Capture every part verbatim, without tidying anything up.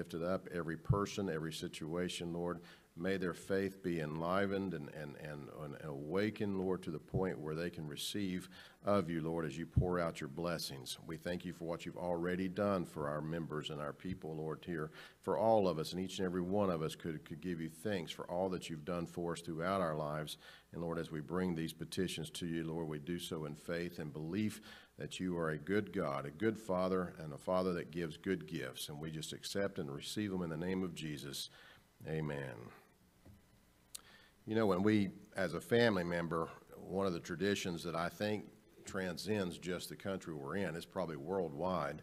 lifted up, every person, every situation, Lord. May their faith be enlivened and, and, and, and awakened, Lord, to the point where they can receive of you, Lord, as you pour out your blessings. We thank you for what you've already done for our members and our people, Lord, here. For all of us, and each and every one of us could, could give you thanks for all that you've done for us throughout our lives. And, Lord, as we bring these petitions to you, Lord, we do so in faith and belief that you are a good God, a good Father, and a Father that gives good gifts. And we just accept and receive them in the name of Jesus. Amen. You know, when we, as a family member, one of the traditions that I think transcends just the country we're in, it's probably worldwide,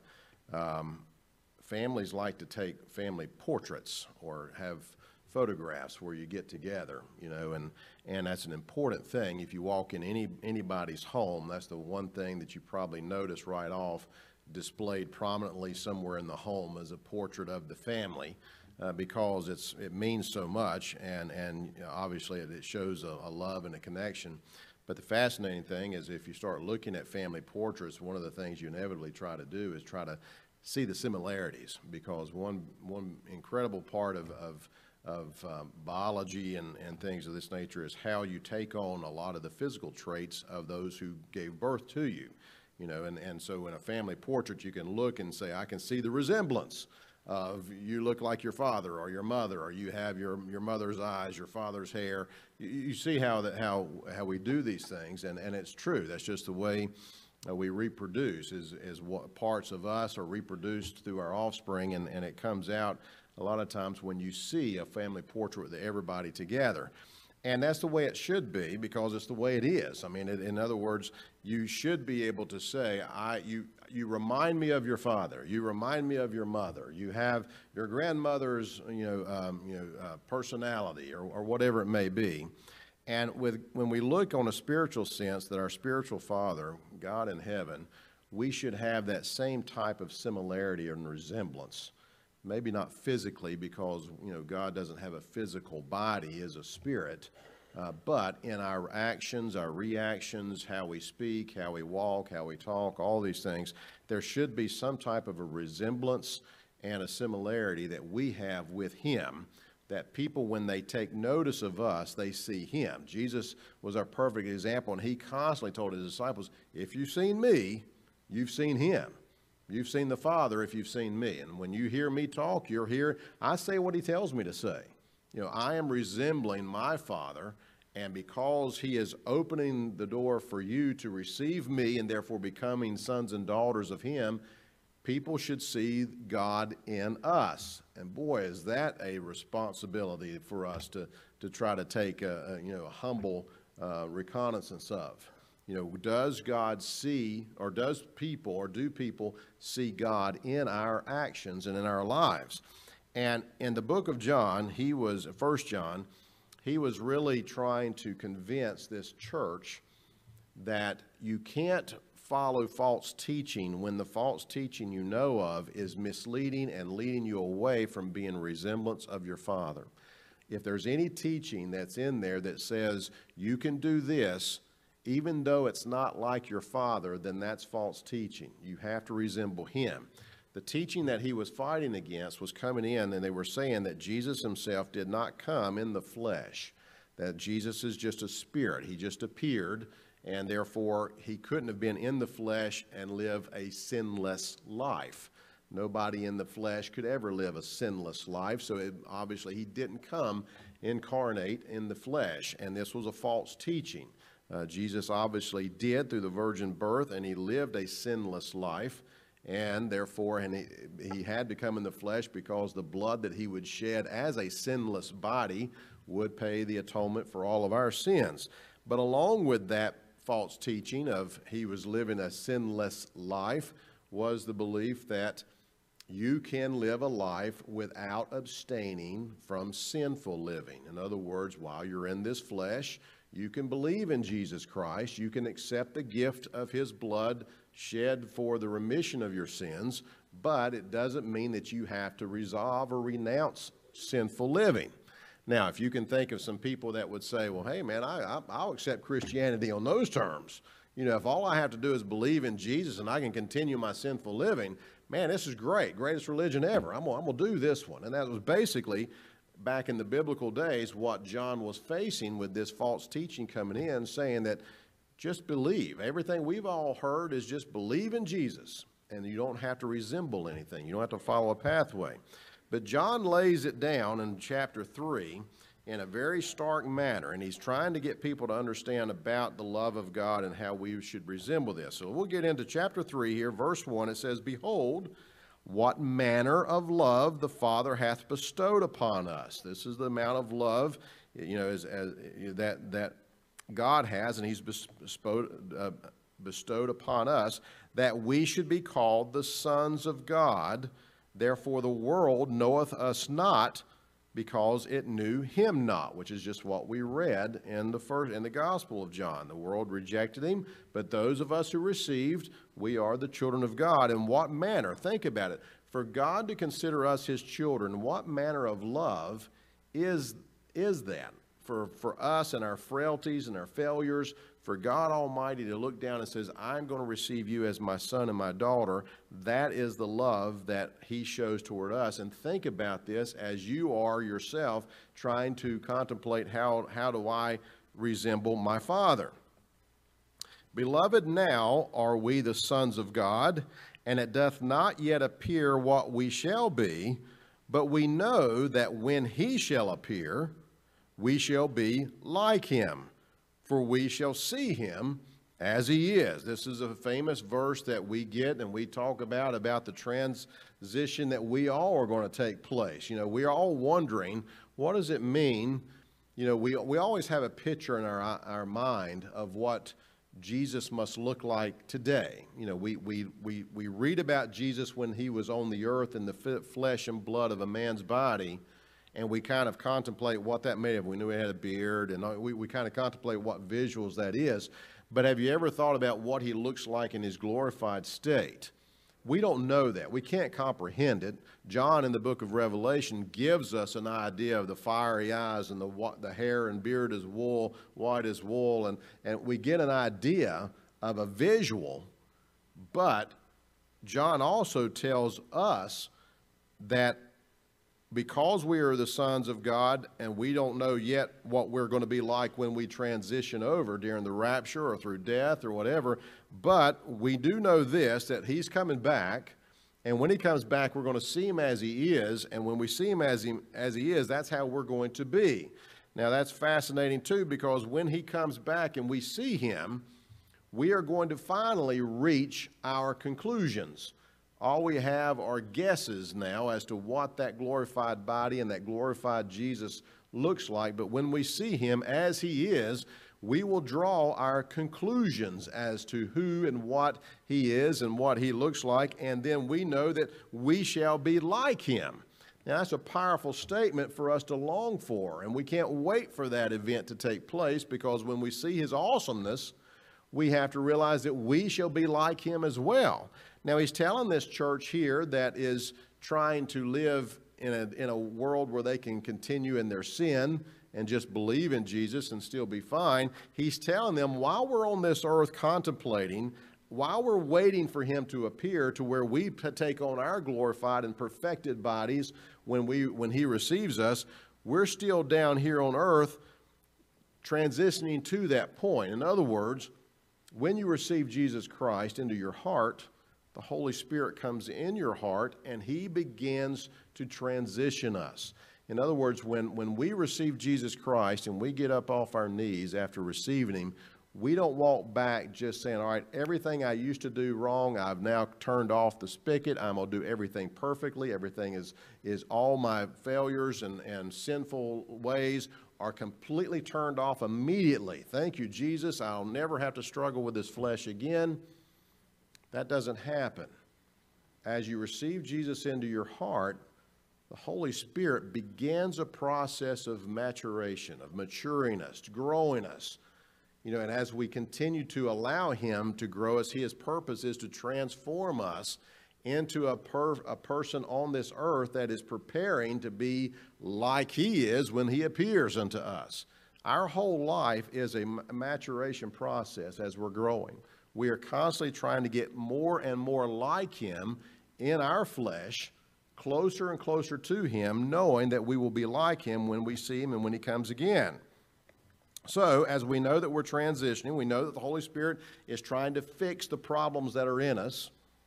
um, families like to take family portraits or have photographs where you get together, you know, and, and that's an important thing. If you walk in any anybody's home, that's the one thing that you probably notice right off, displayed prominently somewhere in the home as a portrait of the family. Uh, because it's it means so much, and and you know, obviously it, it shows a, a love and a connection. But the fascinating thing is, if you start looking at family portraits, one of the things you inevitably try to do is try to see the similarities, because one one incredible part of of, of um, biology and, and things of this nature is how you take on a lot of the physical traits of those who gave birth to you. You know, and, and so in a family portrait, you can look and say, I can see the resemblance of you look like your father or your mother, or you have your your mother's eyes, your father's hair. You, you see how that how how we do these things, and and it's true. That's just the way uh, we reproduce. Is is what parts of us are reproduced through our offspring, and and it comes out a lot of times when you see a family portrait with everybody together. And that's the way it should be, because it's the way it is. I mean, it, in other words, you should be able to say, I, you, you remind me of your father. You remind me of your mother. You have your grandmother's, you know, um, you know, uh, personality, or, or whatever it may be. And with, when we look on a spiritual sense, that our spiritual Father, God in heaven, we should have that same type of similarity and resemblance. Maybe not physically, because, you know, God doesn't have a physical body as a spirit, uh, but in our actions, our reactions, how we speak, how we walk, how we talk, all these things, there should be some type of a resemblance and a similarity that we have with him, that people, when they take notice of us, they see him. Jesus was our perfect example, and he constantly told his disciples, if you've seen me, you've seen him. You've seen the Father if you've seen me. And when you hear me talk, you're here. I say what he tells me to say. You know, I am resembling my Father, and because he is opening the door for you to receive me and therefore becoming sons and daughters of him, people should see God in us. And boy, is that a responsibility for us to, to try to take a, a you know, a humble uh, reconnaissance of. You know, does God see, or does people, or do people see God in our actions and in our lives? And in the book of John, he was, First John, he was really trying to convince this church that you can't follow false teaching when the false teaching you know of is misleading and leading you away from being a resemblance of your Father. If there's any teaching that's in there that says you can do this, even though it's not like your Father, then that's false teaching. You have to resemble him. The teaching that he was fighting against was coming in, and they were saying that Jesus himself did not come in the flesh, that Jesus is just a spirit. He just appeared, and therefore he couldn't have been in the flesh and live a sinless life. Nobody in the flesh could ever live a sinless life, so it, obviously he didn't come incarnate in the flesh, and this was a false teaching. Uh, Jesus obviously did through the virgin birth, and he lived a sinless life, and therefore and he, he had to come in the flesh because the blood that he would shed as a sinless body would pay the atonement for all of our sins. But along with that false teaching of he was living a sinless life was the belief that you can live a life without abstaining from sinful living. In other words, while you're in this flesh, you can believe in Jesus Christ. You can accept the gift of his blood shed for the remission of your sins, but it doesn't mean that you have to resolve or renounce sinful living. Now, if you can think of some people that would say, well, hey, man, I, I, I'll accept Christianity on those terms. You know, if all I have to do is believe in Jesus and I can continue my sinful living, man, this is great, greatest religion ever. I'm gonna, I'm gonna do this one. And that was basically, back in the biblical days, what John was facing with this false teaching coming in, saying that just believe. Everything we've all heard is just believe in Jesus, and you don't have to resemble anything. You don't have to follow a pathway. But John lays it down in chapter three in a very stark manner, and he's trying to get people to understand about the love of God and how we should resemble this. So we'll get into chapter three here, verse one. It says, "Behold, what manner of love the Father hath bestowed upon us." This is the amount of love, you know, as, as, that that God has, and he's bestowed, uh, bestowed upon us, that we should be called the sons of God. Therefore the world knoweth us not, because it knew him not, which is just what we read in the first in the Gospel of John. The world rejected him, but those of us who received, we are the children of God. In what manner? Think about it. For God to consider us his children, what manner of love is, is that? For, for us and our frailties and our failures, for God Almighty to look down and says, I'm going to receive you as my son and my daughter. That is the love that he shows toward us. And think about this as you are yourself trying to contemplate how, how do I resemble my Father. Beloved, now are we the sons of God, and it doth not yet appear what we shall be, but we know that when he shall appear, we shall be like him, for we shall see him as he is. This is a famous verse that we get and we talk about, about the transition that we all are going to take place. You know, we are all wondering, what does it mean? You know, we, we always have a picture in our, our mind of what Jesus must look like today. You know, we, we, we, we read about Jesus when he was on the earth in the flesh and blood of a man's body, and we kind of contemplate what that made of. We knew he had a beard, and we, we kind of contemplate what visuals that is. But have you ever thought about what he looks like in his glorified state? We don't know that. We can't comprehend it. John in the book of Revelation gives us an idea of the fiery eyes and the, the hair and beard as wool, white as wool, and, and we get an idea of a visual. But John also tells us that because we are the sons of God and we don't know yet what we're going to be like when we transition over during the rapture or through death or whatever, but we do know this, that he's coming back, and when he comes back, we're going to see him as he is, and when we see him as he, as he is, that's how we're going to be. Now that's fascinating too, because when he comes back and we see him, we are going to finally reach our conclusions. All we have are guesses now as to what that glorified body and that glorified Jesus looks like. But when we see him as he is, we will draw our conclusions as to who and what he is and what he looks like. And then we know that we shall be like him. Now, that's a powerful statement for us to long for. And we can't wait for that event to take place, because when we see his awesomeness, we have to realize that we shall be like him as well. Now, he's telling this church here that is trying to live in a, in a world where they can continue in their sin and just believe in Jesus and still be fine. He's telling them, while we're on this earth contemplating, while we're waiting for him to appear to where we take on our glorified and perfected bodies when, we, when he receives us, we're still down here on earth transitioning to that point. In other words, when you receive Jesus Christ into your heart, the Holy Spirit comes in your heart and he begins to transition us. In other words, when, when we receive Jesus Christ and we get up off our knees after receiving him, we don't walk back just saying, all right, everything I used to do wrong, I've now turned off the spigot. I'm going to do everything perfectly. Everything is, is all my failures and, and sinful ways are completely turned off immediately. Thank you, Jesus. I'll never have to struggle with this flesh again. That doesn't happen. As you receive Jesus into your heart, the Holy Spirit begins a process of maturation, of maturing us, growing us. You know, and as we continue to allow him to grow us, his purpose is to transform us into a, per, a person on this earth that is preparing to be like he is when he appears unto us. Our whole life is a maturation process as we're growing. We are constantly trying to get more and more like him in our flesh closer and closer to him, knowing that we will be like him when we see him and when he comes again. So, as we know that we're transitioning, we know that the Holy Spirit is trying to fix the problems that are in us.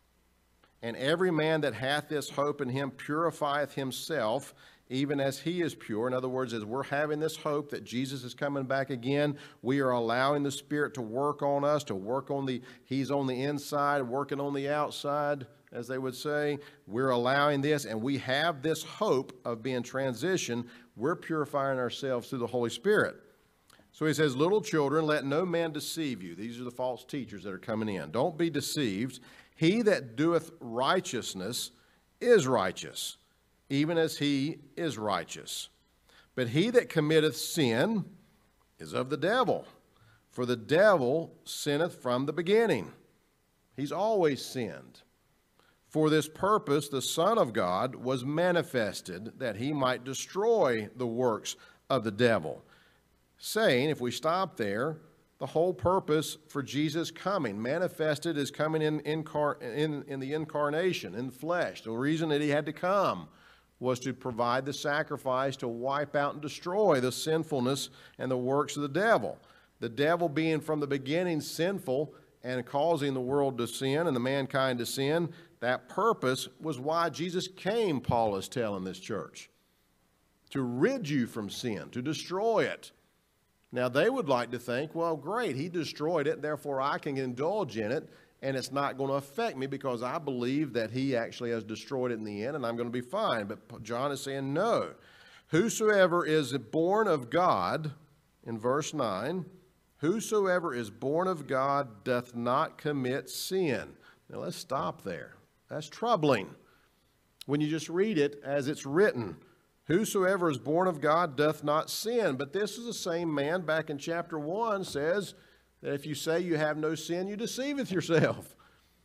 And every man that hath this hope in him purifieth himself, even as he is pure. In other words, as we're having this hope that Jesus is coming back again, we are allowing the Spirit to work on us, to work on the, he's on the inside, working on the outside, as they would say. We're allowing this, and we have this hope of being transitioned. We're purifying ourselves through the Holy Spirit. So he says, little children, let no man deceive you. These are the false teachers that are coming in. Don't be deceived. He that doeth righteousness is righteous, even as he is righteous. But he that committeth sin is of the devil, for the devil sinneth from the beginning. He's always sinned. For this purpose the Son of God was manifested, that he might destroy the works of the devil. Saying, if we stop there, the whole purpose for Jesus coming, manifested is coming in, incar in, in the incarnation, in the flesh. The reason that he had to come was to provide the sacrifice to wipe out and destroy the sinfulness and the works of the devil. The devil being from the beginning sinful and causing the world to sin and the mankind to sin, that purpose was why Jesus came, Paul is telling this church, to rid you from sin, to destroy it. Now, they would like to think, well, great, he destroyed it, therefore I can indulge in it, and it's not going to affect me because I believe that he actually has destroyed it in the end, and I'm going to be fine. But John is saying, no. Whosoever is born of God, in verse nine, whosoever is born of God doth not commit sin. Now, let's stop there. That's troubling when you just read it as it's written. Whosoever is born of God doth not sin. But this is the same man back in chapter one says that if you say you have no sin, you deceiveth yourself.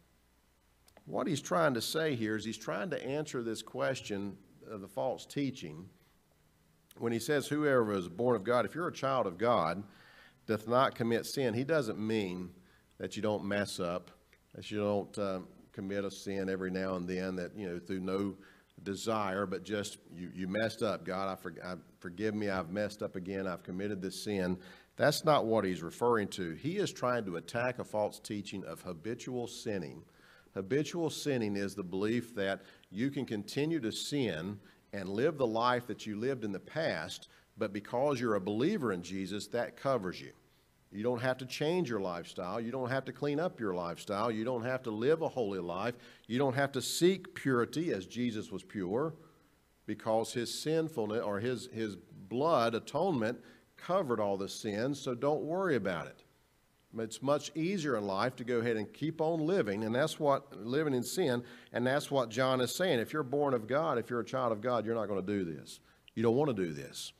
What he's trying to say here is he's trying to answer this question of the false teaching. When he says whoever is born of God, if you're a child of God, doth not commit sin, he doesn't mean that you don't mess up, that you don't uh, commit a sin every now and then, that, you know, through no desire, but just you, you messed up. God, I, for, I forgive me. I've messed up again. I've committed this sin. That's not what he's referring to. He is trying to attack a false teaching of habitual sinning. Habitual sinning is the belief that you can continue to sin and live the life that you lived in the past, but because you're a believer in Jesus, that covers you. You don't have to change your lifestyle. You don't have to clean up your lifestyle. You don't have to live a holy life. You don't have to seek purity as Jesus was pure, because his sinfulness or his, his blood atonement covered all the sins, so don't worry about it. It's much easier in life to go ahead and keep on living, and that's what, living in sin, and that's what John is saying. If you're born of God, if you're a child of God, you're not going to do this. You don't want to do this.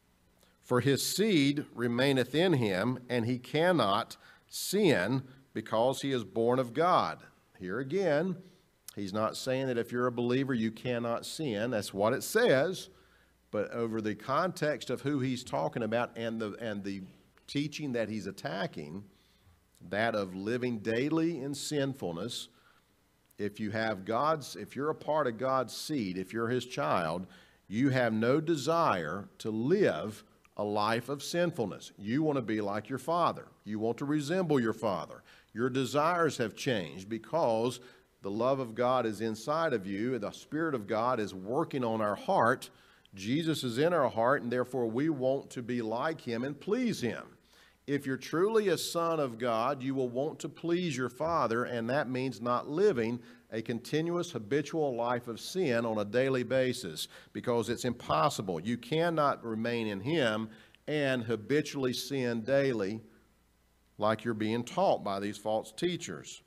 For his seed remaineth in him, and he cannot sin because he is born of God. Here again, he's not saying that if you're a believer you cannot sin. That's what it says. But over the context of who he's talking about and the, and the teaching that he's attacking, that of living daily in sinfulness, if you have God's, if you're a part of God's seed, if you're his child, you have no desire to live a life of sinfulness. You want to be like your father. You want to resemble your father. Your desires have changed because the love of God is inside of you. The Spirit of God is working on our heart. Jesus is in our heart, and therefore we want to be like him and please him. If you're truly a son of God, you will want to please your Father, and that means not living a continuous habitual life of sin on a daily basis, because it's impossible. You cannot remain in him and habitually sin daily like you're being taught by these false teachers.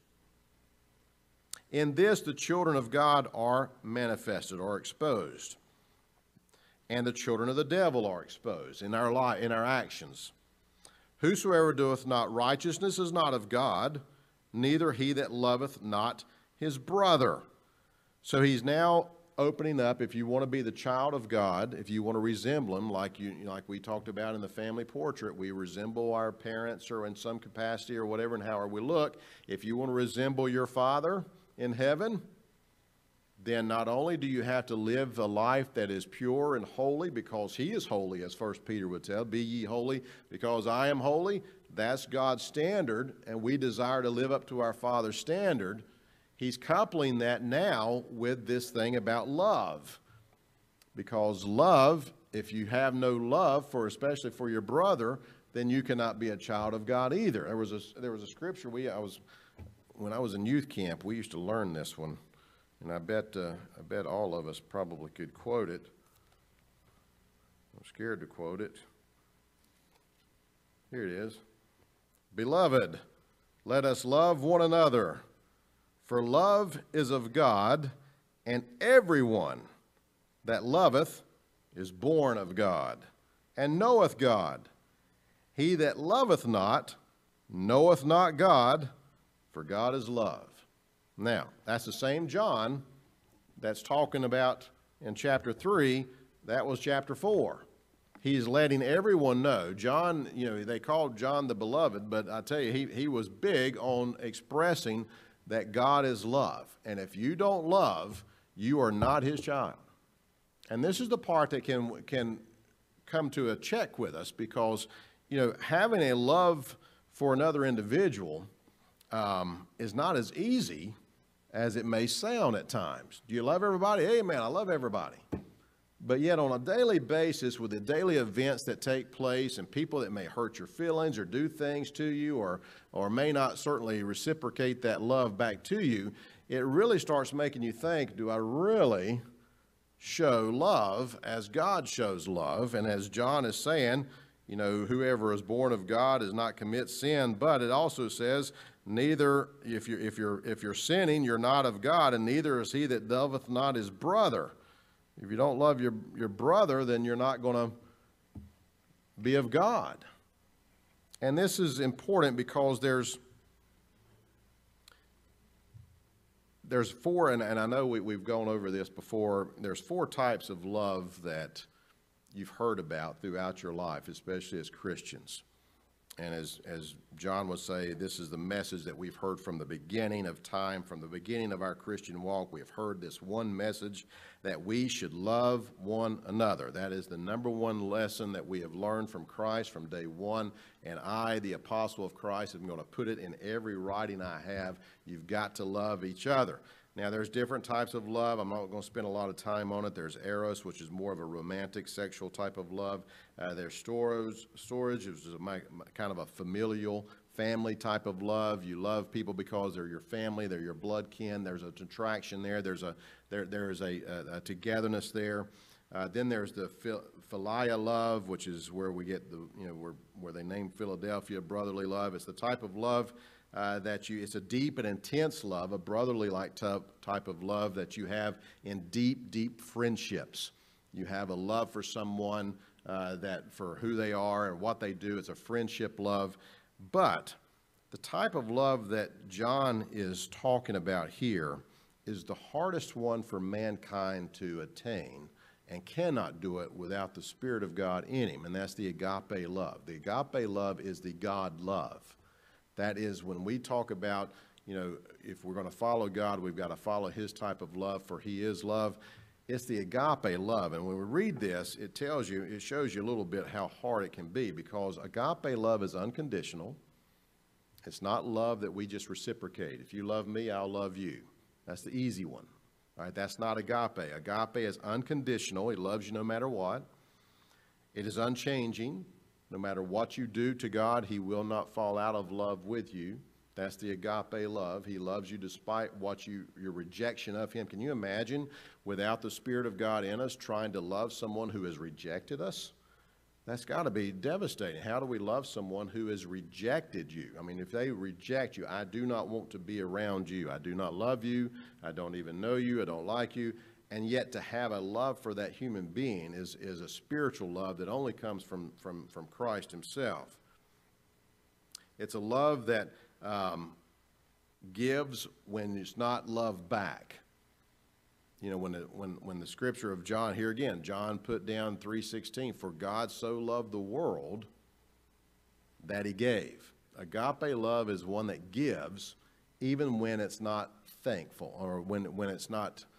In this, the children of God are manifested or exposed, and the children of the devil are exposed in our life, in our actions. Whosoever doeth not righteousness is not of God, neither he that loveth not his brother. So he's now opening up, if you want to be the child of God, if you want to resemble him, like you, like we talked about in the family portrait, we resemble our parents or in some capacity or whatever, and however we look. If you want to resemble your Father in heaven, then not only do you have to live a life that is pure and holy because he is holy, as First Peter would tell, be ye holy because I am holy. That's God's standard, and we desire to live up to our Father's standard. He's coupling that now with this thing about love. Because love, if you have no love for, especially for your brother, then you cannot be a child of God either. There was a, there was a scripture we, I was, when I was in youth camp, we used to learn this one. And I bet, uh, I bet all of us probably could quote it. I'm scared to quote it. Here it is. Beloved, let us love one another, for love is of God, and everyone that loveth is born of God, and knoweth God. He that loveth not knoweth not God, for God is love. Now, that's the same John that's talking about in chapter three. That was chapter four. He's letting everyone know. John, you know, they called John the Beloved, but I tell you, he, he was big on expressing that God is love. And if you don't love, you are not his child. And this is the part that can, can come to a check with us because, you know, having a love for another individual um, is not as easy as it may sound at times. Do you love everybody? Hey, man, I love everybody. But yet on a daily basis with the daily events that take place and people that may hurt your feelings or do things to you or, or may not certainly reciprocate that love back to you, it really starts making you think, do I really show love as God shows love? And as John is saying, you know, whoever is born of God does not commit sin, but it also says, neither, if you're, if you're, if you're sinning, you're not of God, and neither is he that loveth not his brother. If you don't love your, your brother, then you're not going to be of God. And this is important because there's, there's four, and, and I know we, we've gone over this before, there's four types of love that you've heard about throughout your life, especially as Christians. And as, as John would say, this is the message that we've heard from the beginning of time, from the beginning of our Christian walk. We have heard this one message that we should love one another. That is the number one lesson that we have learned from Christ from day one. And I, the apostle of Christ, am going to put it in every writing I have. You've got to love each other. Now, there's different types of love. I'm not going to spend a lot of time on it. There's eros, which is more of a romantic, sexual type of love. Uh, there's storage, storage, which is a, kind of a familial, family type of love. You love people because they're your family, they're your blood kin. There's an attraction there. There's a there there's a, a, a togetherness there. Uh, then there's the phil, philia love, which is where we get the you know where where they named Philadelphia brotherly love. It's the type of love. Uh, that you, it's a deep and intense love, a brotherly-like type, type of love that you have in deep, deep friendships. You have a love for someone uh, that for who they are and what they do. It's a friendship love. But the type of love that John is talking about here is the hardest one for mankind to attain and cannot do it without the Spirit of God in him, and that's the agape love. The agape love is the God love. That is, when we talk about, you know, if we're going to follow God, we've got to follow his type of love, for he is love. It's the agape love. And when we read this, it tells you, it shows you a little bit how hard it can be, because agape love is unconditional. It's not love that we just reciprocate. If you love me, I'll love you. That's the easy one. All right, that's not agape. Agape is unconditional. He loves you no matter what. It is unchanging. No matter what you do to God, he will not fall out of love with you. That's the agape love. He loves you despite what you, your rejection of him. Can you imagine without the Spirit of God in us trying to love someone who has rejected us? That's got to be devastating. How do we love someone who has rejected you? I mean, if they reject you, I do not want to be around you. I do not love you. I don't even know you. I don't like you. And yet to have a love for that human being is, is a spiritual love that only comes from, from, from Christ himself. It's a love that um, gives when it's not love back. You know, when the, when, when the scripture of John, here again, John put down three sixteen, for God so loved the world that he gave. Agape love is one that gives even when it's not thankful, or when, when it's not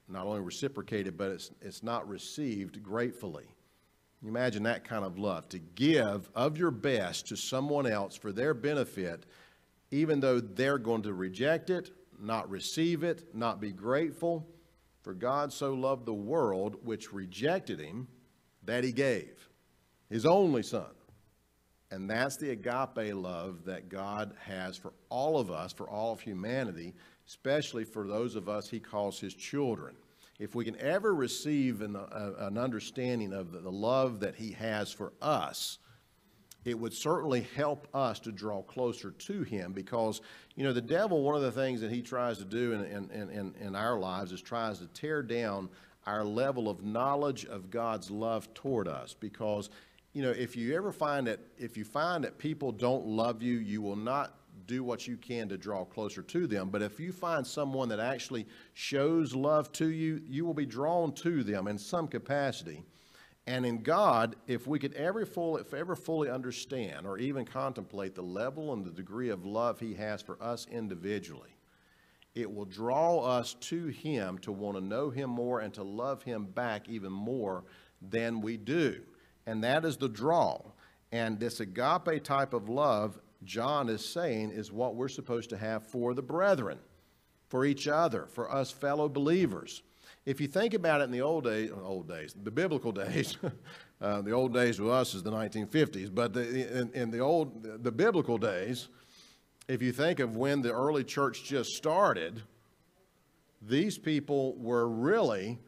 not only reciprocated, but it's, it's not received gratefully. You imagine that kind of love, to give of your best to someone else for their benefit, even though they're going to reject it, not receive it, not be grateful. For God so loved the world, which rejected him, that he gave his only son. And that's the agape love that God has for all of us, for all of humanity, especially for those of us he calls his children. If we can ever receive an, uh, an understanding of the, the love that he has for us, it would certainly help us to draw closer to him, because, you know, the devil, one of the things that he tries to do in, in, in, in our lives is tries to tear down our level of knowledge of God's love toward us. Because, you know, if you ever find that, if you find that people don't love you, you will not do what you can to draw closer to them. But if you find someone that actually shows love to you, you will be drawn to them in some capacity. And in God, if we could ever fully, if ever fully understand or even contemplate the level and the degree of love he has for us individually, it will draw us to him to want to know him more and to love him back even more than we do. And that is the draw. And this agape type of love, John is saying, is what we're supposed to have for the brethren, for each other, for us fellow believers. If you think about it in the old days, old days, the biblical days, uh, the old days with us is the nineteen fifties, but the, in, in the old, the biblical days, if you think of when the early church just started, these people were really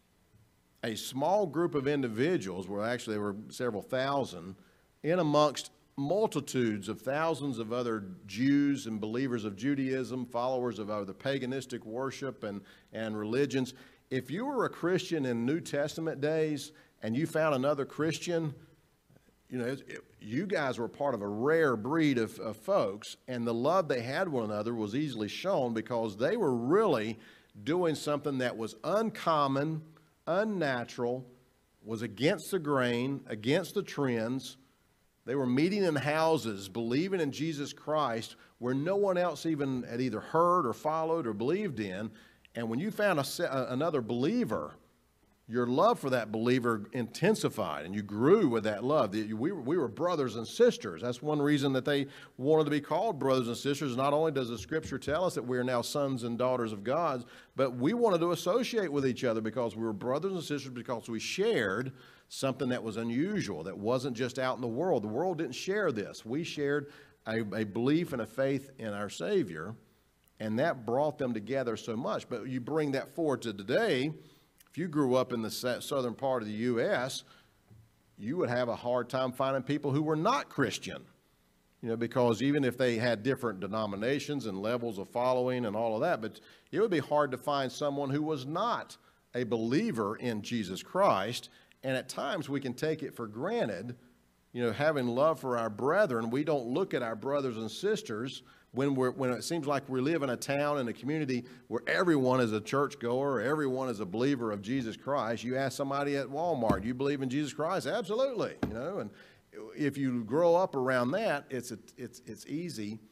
a small group of individuals, where actually there were several thousand, in amongst multitudes of thousands of other Jews and believers of Judaism, followers of other paganistic worship and, and religions. If you were a Christian in New Testament days and you found another Christian, you know, it, it, you guys were part of a rare breed of, of folks, and the love they had one another was easily shown because they were really doing something that was uncommon, unnatural, was against the grain, against the trends. They were meeting in houses, believing in Jesus Christ, where no one else even had either heard or followed or believed in. And when you found a, another believer, your love for that believer intensified, and you grew with that love. We were, we were brothers and sisters. That's one reason that they wanted to be called brothers and sisters. Not only does the Scripture tell us that we are now sons and daughters of God, but we wanted to associate with each other because we were brothers and sisters, because we shared something that was unusual, that wasn't just out in the world. The world didn't share this. We shared a, a belief and a faith in our Savior, and that brought them together so much. But you bring that forward to today, if you grew up in the southern part of the U S, you would have a hard time finding people who were not Christian. You know, because even if they had different denominations and levels of following and all of that, but it would be hard to find someone who was not a believer in Jesus Christ. And at times we can take it for granted, you know, having love for our brethren. We don't look at our brothers and sisters when we're, when it seems like we live in a town and a community where everyone is a churchgoer, everyone is a believer of Jesus Christ. You ask somebody at Walmart, you believe in Jesus Christ? Absolutely, you know. And if you grow up around that, it's, a, it's, it's easy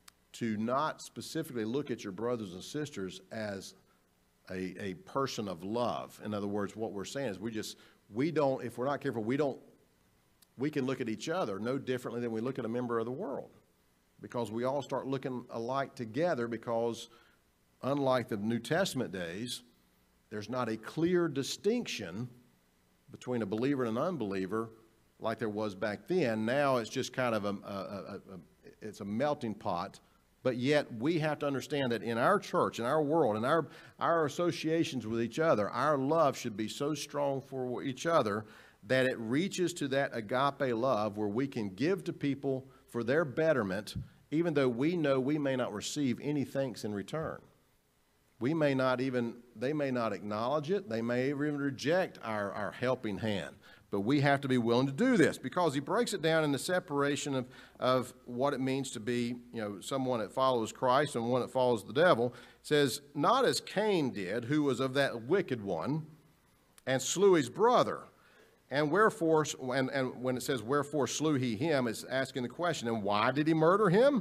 to not specifically look at your brothers and sisters as a, a person of love. In other words, what we're saying is we just, we don't, if we're not careful, we don't, we can look at each other no differently than we look at a member of the world, because we all start looking alike together, because unlike the New Testament days, there's not a clear distinction between a believer and an unbeliever like there was back then. Now it's just kind of a, a, a, a it's a melting pot. But yet we have to understand that in our church, in our world, in our, our associations with each other, our love should be so strong for each other that it reaches to that agape love where we can give to people for their betterment, even though we know we may not receive any thanks in return. We may not even, they may not acknowledge it. They may even reject our, our helping hand. But we have to be willing to do this, because he breaks it down in the separation of, of what it means to be, you know, someone that follows Christ and one that follows the devil. It says, not as Cain did, who was of that wicked one, and slew his brother. And wherefore, and, and when it says, wherefore slew he him, it's asking the question, and why did he murder him?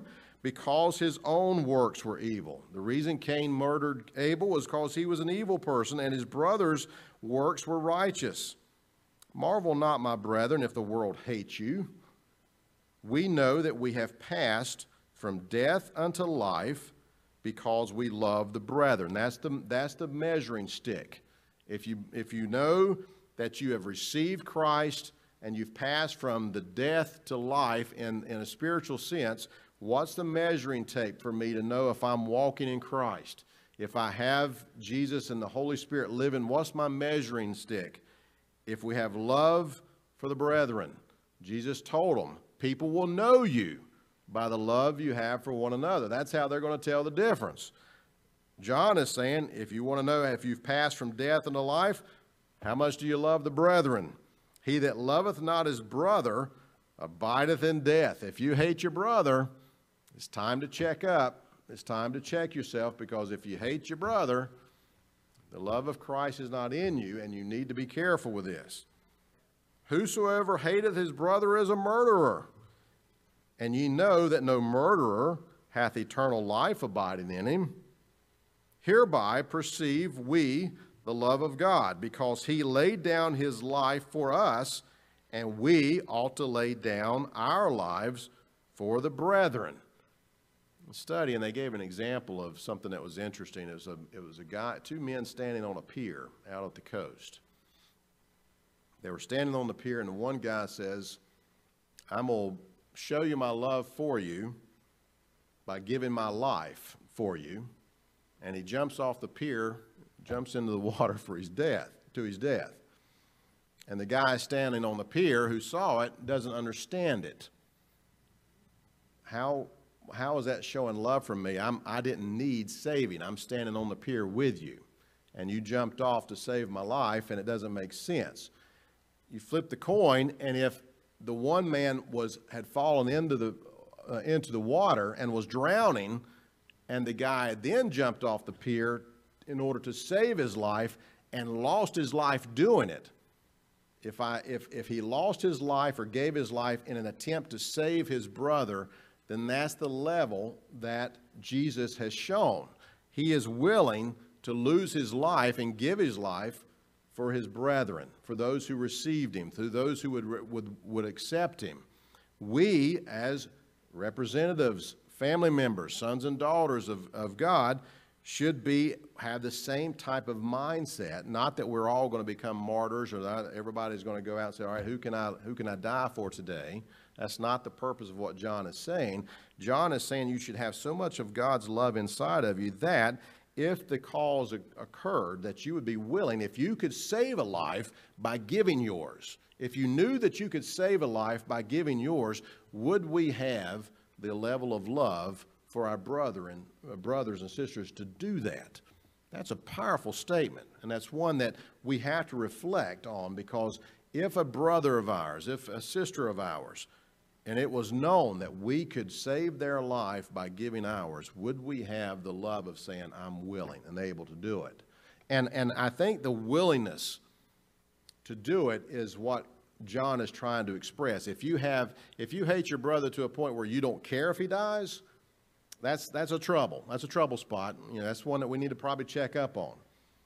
because his own works were evil. The reason Cain murdered Abel was because he was an evil person and his brother's works were righteous. Marvel not, my brethren, if the world hates you. We know that we have passed from death unto life because we love the brethren. That's the, that's the measuring stick. If you, if you know that you have received Christ and you've passed from the death to life in, in a spiritual sense, what's the measuring tape for me to know if I'm walking in Christ? If I have Jesus and the Holy Spirit living, what's my measuring stick? If we have love for the brethren, Jesus told them, people will know you by the love you have for one another. That's how they're going to tell the difference. John is saying, if you want to know if you've passed from death into life, how much do you love the brethren? He that loveth not his brother abideth in death. If you hate your brother, it's time to check up. It's time to check yourself, because if you hate your brother, the love of Christ is not in you, and you need to be careful with this. Whosoever hateth his brother is a murderer, and ye know that no murderer hath eternal life abiding in him. Hereby perceive we the love of God, because he laid down his life for us, and we ought to lay down our lives for the brethren. Study, and they gave an example of something that was interesting. It was a, it was a guy, two men standing on a pier out at the coast. They were standing on the pier, and the one guy says, I'm going to show you my love for you by giving my life for you. And he jumps off the pier, jumps into the water for his death, to his death. And the guy standing on the pier who saw it doesn't understand it. How, how is that showing love from me? I'm, I didn't need saving. I'm standing on the pier with you. And you jumped off to save my life, and it doesn't make sense. You flip the coin, and if the one man was had fallen into the, uh, into the water and was drowning, and the guy then jumped off the pier in order to save his life and lost his life doing it. If, I, if, if he lost his life or gave his life in an attempt to save his brother, then that's the level that Jesus has shown. He is willing to lose his life and give his life for his brethren, for those who received him, through those who would, would, would accept him. We, as representatives, family members, sons and daughters of, of God, should be have the same type of mindset. Not that we're all going to become martyrs, or that everybody's going to go out and say, all right, who can I, who can I die for today? That's not the purpose of what John is saying. John is saying you should have so much of God's love inside of you that if the cause occurred, that you would be willing, if you could save a life by giving yours, if you knew that you could save a life by giving yours, would we have the level of love for our brethren, uh, brothers and sisters to do that? That's a powerful statement, and that's one that we have to reflect on, because if a brother of ours, if a sister of ours, and it was known that we could save their life by giving ours, would we have the love of saying, I'm willing and able to do it? And, and I think the willingness to do it is what John is trying to express. If you have, if you hate your brother to a point where you don't care if he dies, that's, that's a trouble. That's a trouble spot. You know, that's one that we need to probably check up on.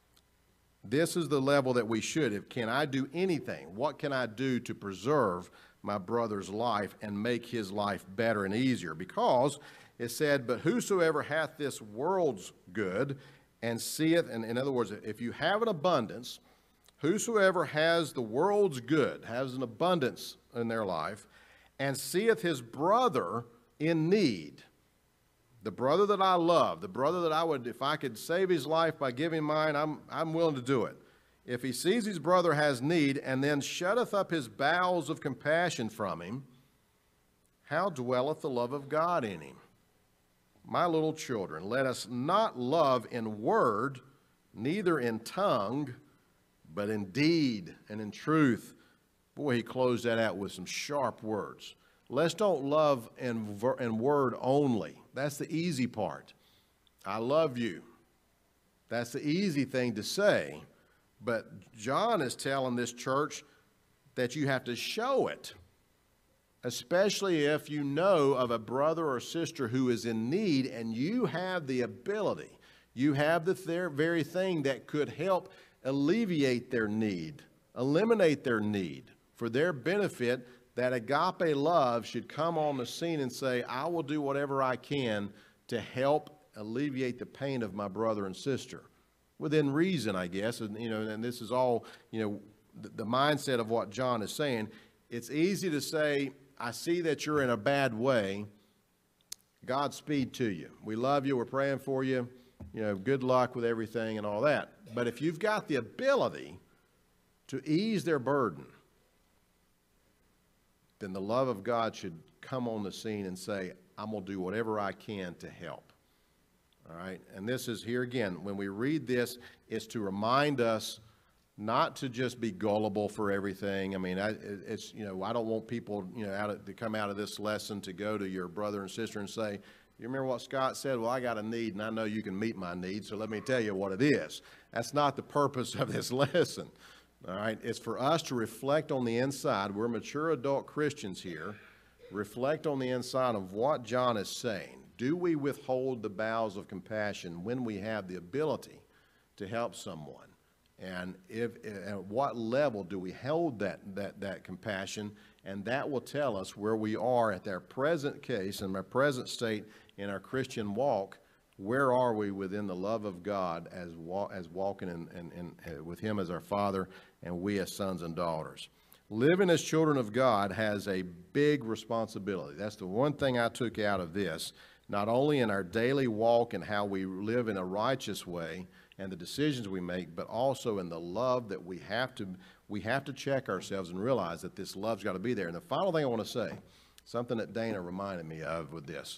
This is the level that we should. If, can I do anything? What can I do to preserve my brother's life and make his life better and easier? Because it said, but whosoever hath this world's good and seeth, and in other words, if you have an abundance, whosoever has the world's good, has an abundance in their life, and seeth his brother in need, the brother that I love, the brother that I would, if I could save his life by giving mine, I'm, I'm willing to do it. If he sees his brother has need, and then shutteth up his bowels of compassion from him, how dwelleth the love of God in him? My little children, let us not love in word, neither in tongue, but in deed and in truth. Boy, he closed that out with some sharp words. Let's don't love in, in word only. That's the easy part. I love you. That's the easy thing to say. But John is telling this church that you have to show it. especially if you know of a brother or sister who is in need and you have the ability, you have the th- very thing that could help alleviate their need, eliminate their need for their benefit, that agape love should come on the scene and say, I will do whatever I can to help alleviate the pain of my brother and sister. Within reason, I guess, and, you know, and this is all, you know, the, the mindset of what John is saying. It's easy to say, I see that you're in a bad way. Godspeed to you. We love you. We're praying for you. You know, good luck with everything and all that. But if you've got the ability to ease their burden, then the love of God should come on the scene and say, I'm going to do whatever I can to help. All right? And this is, here again, when we read this, it's to remind us not to just be gullible for everything. I mean, I, it's, you know, I don't want people, you know, out of, to come out of this lesson to go to your brother and sister and say, you remember what Scott said? Well, I got a need, and I know you can meet my need, so let me tell you what it is. That's not the purpose of this lesson. All right? It's for us to reflect on the inside. We're mature adult Christians here. Reflect on the inside of what John is saying. Do we withhold the bowels of compassion when we have the ability to help someone? And if, at what level do we hold that, that, that compassion? And that will tell us where we are at our present case and our present state in our Christian walk. Where are we within the love of God as, wa- as walking in, in, in, uh, with Him as our Father and we as sons and daughters? Living as children of God has a big responsibility. That's the one thing I took out of this, not only in our daily walk and how we live in a righteous way and the decisions we make, but also in the love that we have to we have to check ourselves and realize that this love's got to be there. And the final thing I want to say, something that Dana reminded me of with this,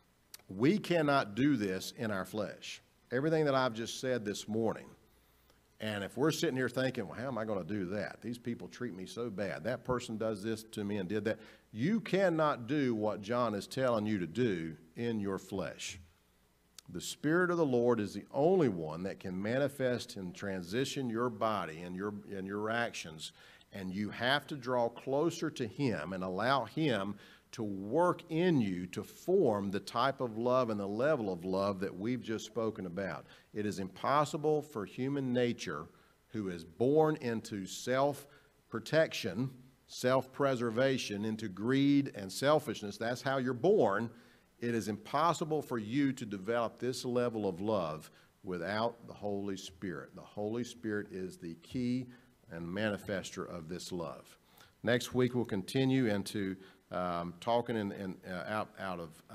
we cannot do this in our flesh. Everything that I've just said this morning, and if we're sitting here thinking, well, how am I going to do that? These people treat me so bad. That person does this to me and did that. You cannot do what John is telling you to do in your flesh. The Spirit of the Lord is the only one that can manifest and transition your body and your, and your actions, and you have to draw closer to Him and allow Him to work in you to form the type of love and the level of love that we've just spoken about. It is impossible for human nature, who is born into self-protection, self-preservation, into greed and selfishness. That's how you're born. It is impossible for you to develop this level of love without the Holy Spirit. The Holy Spirit is the key and manifester of this love. Next week we'll continue into um, talking in, in, uh, out, out of